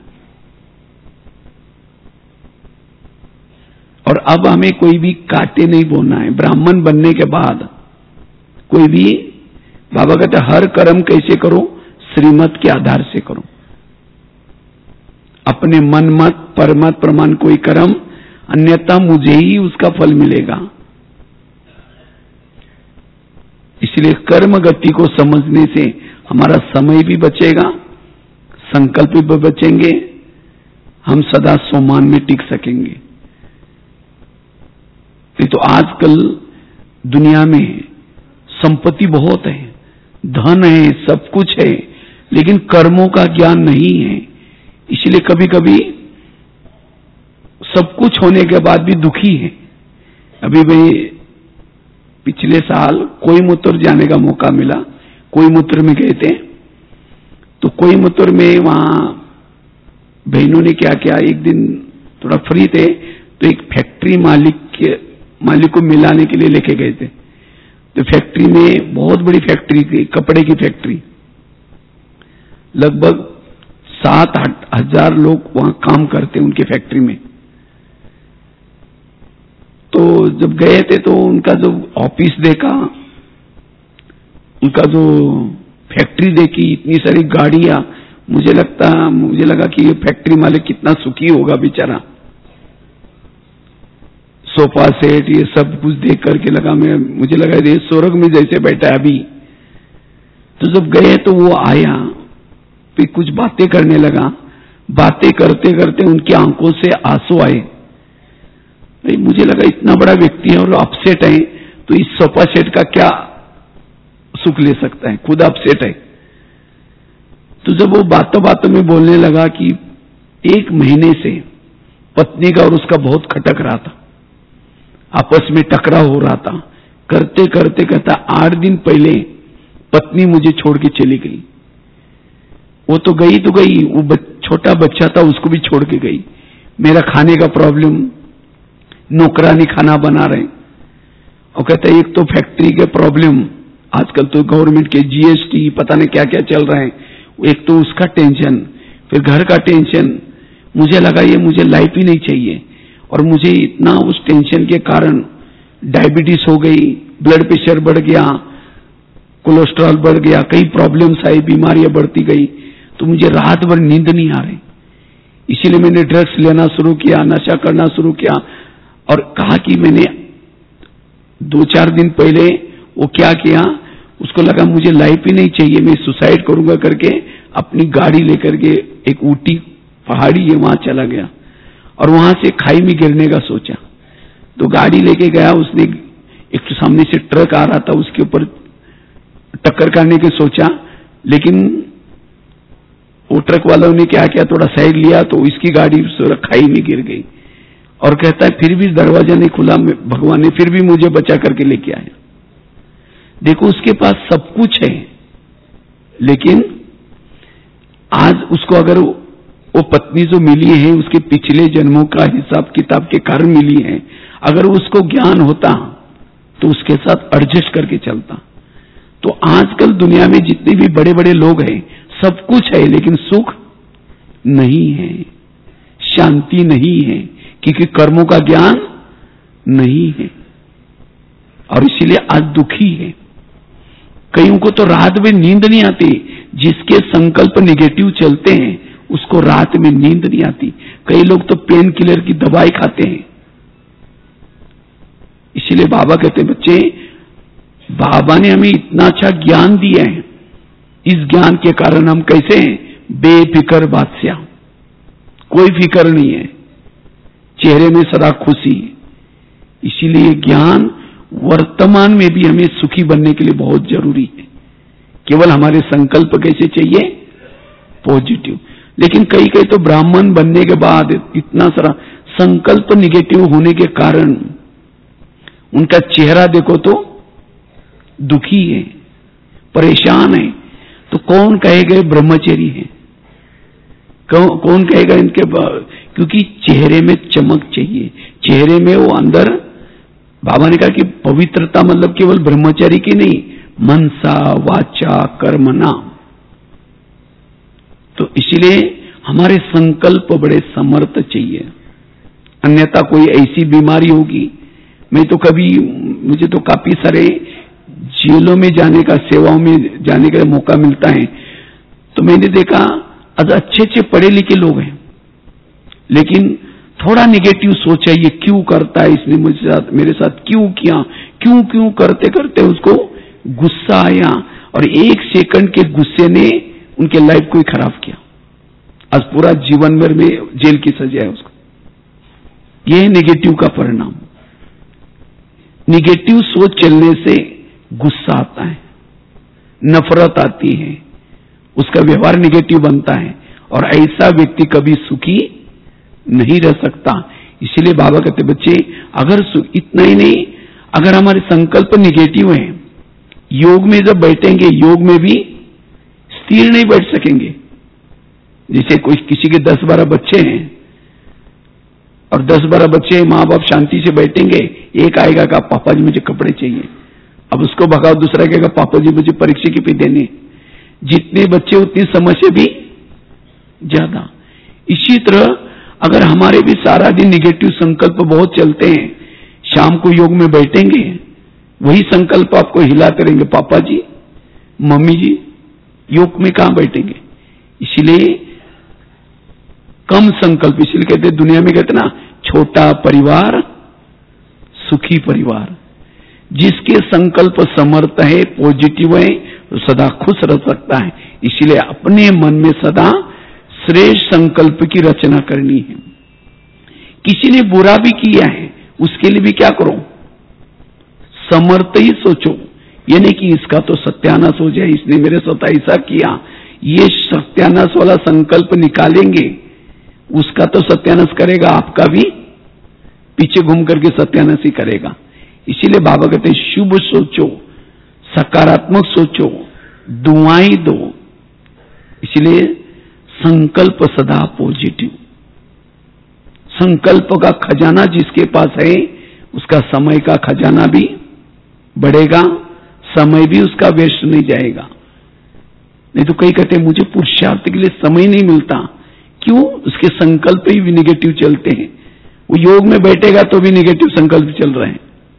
और अब हमें कोई भी काटे नहीं बोलना है। ब्राह्मण बनने के बाद कोई भी, बाबा कहते हर कर्म कैसे करो? श्रीमत के आधार से करो। अपने मन मत परमत प्रमाण कोई कर्म, अन्यथा मुझे ही उसका फल मिलेगा। इसलिए कर्म गति को समझने से हमारा समय भी बचेगा, संकल्प भी बचेंगे, हम सदा सोमान में टिक सकेंगे। तो आजकल दुनिया में संपत्ति बहुत है, धन है, सब कुछ है, लेकिन कर्मों का ज्ञान नहीं है। इसलिए कभी कभी सब कुछ होने के बाद भी दुखी है। अभी भाई पिछले साल कोयमुत्तूर जाने का मौका मिला, कोयमुत्तूर में गए थे, तो कोयमुत्तूर में वहां बहनों ने क्या किया, एक दिन थोड़ा फ्री थे तो एक फैक्ट्री मालिक के मालिक को मिलाने के लिए लेके गए थे। तो फैक्ट्री में, बहुत बड़ी फैक्ट्री थी, कपड़े की फैक्ट्री, लगभग सात आठ हजार लोग वहां काम करते उनके फैक्ट्री में। तो जब गए थे तो उनका जो ऑफिस देखा, उनका जो फैक्ट्री देखी, इतनी सारी गाड़ियां, मुझे लगता मुझे लगा कि ये फैक्ट्री मालिक कितना सुखी होगा बेचारा। सोफा सेट ये सब कुछ देख करके लगा, मैं मुझे लगा ये स्वर्ग में जैसे बैठा है अभी। तो जब गए तो वो आया, फिर कुछ बातें करने लगा। बातें करते करते उनकी आंखों से आंसू आए। भाई मुझे लगा इतना बड़ा व्यक्ति है और अपसेट है, तो इस सोफा सेट का क्या सुख ले सकता है, खुद अपसेट है। तो जब वो बातों बातों में बोलने लगा कि एक महीने से पत्नी का और उसका बहुत खटक रहा था, आपस में टकराव हो रहा था। करते करते कहता आठ दिन पहले पत्नी मुझे छोड़ के चली गई। वो तो गई तो गई, वो बच, छोटा बच्चा था उसको भी छोड़ के गई। मेरा खाने का प्रॉब्लम, नौकरानी खाना बना रहे, और कहता एक तो फैक्ट्री के प्रॉब्लम, आजकल तो गवर्नमेंट के जीएसटी पता नहीं क्या क्या चल रहा है, एक तो उसका टेंशन, फिर घर का टेंशन। मुझे लगा ये मुझे लाइफ ही नहीं चाहिए, और मुझे इतना उस टेंशन के कारण डायबिटीज हो गई, ब्लड प्रेशर बढ़ गया, कोलेस्ट्रॉल बढ़ गया, कई प्रॉब्लम्स आई, बीमारियां बढ़ती गई, तो मुझे रात भर नींद नहीं आ रही। इसीलिए मैंने ड्रग्स लेना शुरू किया, नशा करना शुरू किया, और कहा कि मैंने दो चार दिन पहले वो क्या किया, उसको लगा मुझे लाइफ ही नहीं चाहिए, मैं सुसाइड करूंगा करके अपनी गाड़ी लेकर के एक ऊटी पहाड़ी है वहां चला गया, और वहां से खाई में गिरने का सोचा। तो गाड़ी लेके गया, उसने एक तो सामने से ट्रक आ रहा था, उसके ऊपर टक्कर करने के सोचा, लेकिन वो ट्रक वालों ने क्या किया, थोड़ा साइड लिया तो इसकी गाड़ी खाई में गिर गई। और कहता है फिर भी दरवाजा नहीं खुला, भगवान ने फिर भी मुझे बचा करके लेके आया। देखो उसके पास सब कुछ है, लेकिन आज उसको अगर वो पत्नी जो मिली है उसके पिछले जन्मों का हिसाब किताब के कारण मिली है, अगर उसको ज्ञान होता तो उसके साथ एडजस्ट करके चलता। तो आजकल दुनिया में जितने भी बड़े बड़े लोग हैं, सब कुछ है लेकिन सुख नहीं है, शांति नहीं है, क्योंकि कर्मों का ज्ञान नहीं है, और इसीलिए आज दुखी है। कईयों को तो रात में नींद नहीं आती, जिसके संकल्प निगेटिव चलते हैं उसको रात में नींद नहीं आती। कई लोग तो पेन किलर की दवाई खाते हैं। इसीलिए बाबा कहते हैं बच्चे, बाबा ने हमें इतना अच्छा ज्ञान दिया है, इस ज्ञान के कारण हम कैसे हैं, बेफिक्र बादशाह, कोई फिक्र नहीं है, चेहरे में सदा खुशी। इसीलिए ज्ञान वर्तमान में भी हमें सुखी बनने के लिए बहुत जरूरी है। केवल हमारे संकल्प कैसे चाहिए, पॉजिटिव। लेकिन कई कई तो ब्राह्मण बनने के बाद इतना सारा संकल्प निगेटिव होने के कारण उनका चेहरा देखो तो दुखी है, परेशान है। तो कौन कहेगा ब्रह्मचरी है, कौन कहेगा इनके, क्योंकि चेहरे में चमक चाहिए, चेहरे में वो अंदर। बाबा ने कहा कि पवित्रता मतलब केवल ब्रह्मचरी की नहीं, मनसा वाचा कर्मणा। तो इसलिए हमारे संकल्प बड़े समर्थ चाहिए, अन्यथा कोई ऐसी बीमारी होगी। मैं तो कभी, मुझे तो काफी सारे जेलों में जाने का, सेवाओं में जाने का मौका मिलता है, तो मैंने देखा आज अच्छे अच्छे पढ़े लिखे लोग हैं, लेकिन थोड़ा निगेटिव सोचा, ये क्यों करता है, इसने मुझे साथ, मेरे साथ क्यों किया, क्यों क्यों करते करते उसको गुस्सा आया, और एक सेकंड के गुस्से ने उनके लाइफ को ही खराब किया। आज पूरा जीवन भर में जेल की सजा है उसको। यह है निगेटिव का परिणाम। निगेटिव सोच चलने से गुस्सा आता है, नफरत आती है, उसका व्यवहार निगेटिव बनता है, और ऐसा व्यक्ति कभी सुखी नहीं रह सकता। इसीलिए बाबा कहते बच्चे, अगर इतना ही नहीं, अगर हमारे संकल्प निगेटिव हैं, योग में जब बैठेंगे, योग में भी स्थिर नहीं बैठ सकेंगे। जैसे कोई किसी के दस बारह बच्चे हैं, और दस बारह बच्चे माँ बाप शांति से बैठेंगे, एक आएगा कहा पापा जी मुझे कपड़े चाहिए, अब उसको भगाओ, दूसरा कहेगा पापा जी मुझे परीक्षा की फी देनी। जितने बच्चे उतनी समस्या भी ज्यादा। इसी तरह अगर हमारे भी सारा दिन निगेटिव संकल्प बहुत चलते हैं, शाम को योग में बैठेंगे, वही संकल्प आपको हिला करेंगे, पापा जी मम्मी जी, योग में कहां बैठेंगे। इसीलिए कम संकल्प, इसलिए कहते हैं दुनिया में कहते ना, छोटा परिवार सुखी परिवार। जिसके संकल्प समर्थ है, पॉजिटिव है, तो सदा खुश रह सकता है। इसीलिए अपने मन में सदा श्रेष्ठ संकल्प की रचना करनी है। किसी ने बुरा भी किया है, उसके लिए भी क्या करो, समर्थ ही सोचो। ये नहीं कि इसका तो सत्यानाश हो जाए, इसने मेरे साथ ऐसा किया, ये सत्यानाश वाला संकल्प निकालेंगे, उसका तो सत्यानाश करेगा, आपका भी पीछे घूम करके सत्यानाश ही करेगा। इसीलिए बाबा कहते हैं शुभ सोचो, सकारात्मक सोचो, दुआएं दो। इसलिए संकल्प सदा पॉजिटिव। संकल्प का खजाना जिसके पास है, उसका समय का खजाना भी बढ़ेगा, समय भी उसका वेस्ट नहीं जाएगा। नहीं तो कई कहते हैं मुझे पुरुषार्थ के लिए समय नहीं मिलता, क्यों? उसके संकल्प ही भी निगेटिव चलते हैं। वो योग में बैठेगा तो भी निगेटिव संकल्प चल रहे हैं,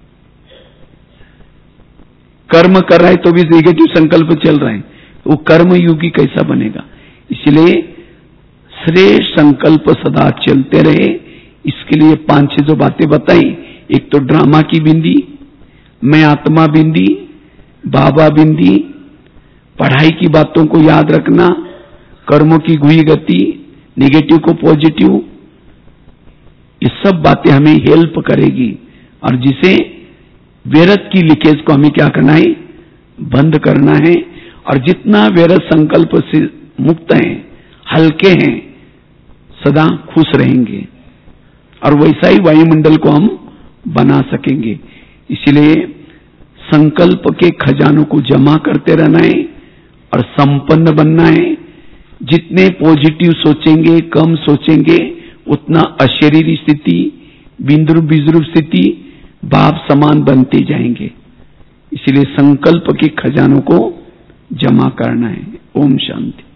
कर्म कर रहा है तो भी निगेटिव संकल्प चल रहे हैं, वो कर्म योगी कैसा बनेगा? इसलिए श्रेष्ठ संकल्प सदा चलते रहे। इसके लिए पांच छह जो बातें बताई, एक तो ड्रामा की बिंदी, मैं आत्मा बिंदी, बाबा बिंदी, पढ़ाई की बातों को याद रखना, कर्मों की घुई गति, निगेटिव को पॉजिटिव, ये सब बातें हमें हेल्प करेगी। और जिसे व्यर्थ की लीकेज को हमें क्या करना है, बंद करना है। और जितना व्यर्थ संकल्प से मुक्त हैं, हल्के हैं, सदा खुश रहेंगे और वैसा ही वायुमंडल को हम बना सकेंगे। इसलिए संकल्प के खजानों को जमा करते रहना है और संपन्न बनना है। जितने पॉजिटिव सोचेंगे, कम सोचेंगे, उतना अशरीरी स्थिति, बिंद्रुप बिजरूप स्थिति, बाप समान बनते जाएंगे। इसलिए संकल्प के खजानों को जमा करना है। ओम शांति।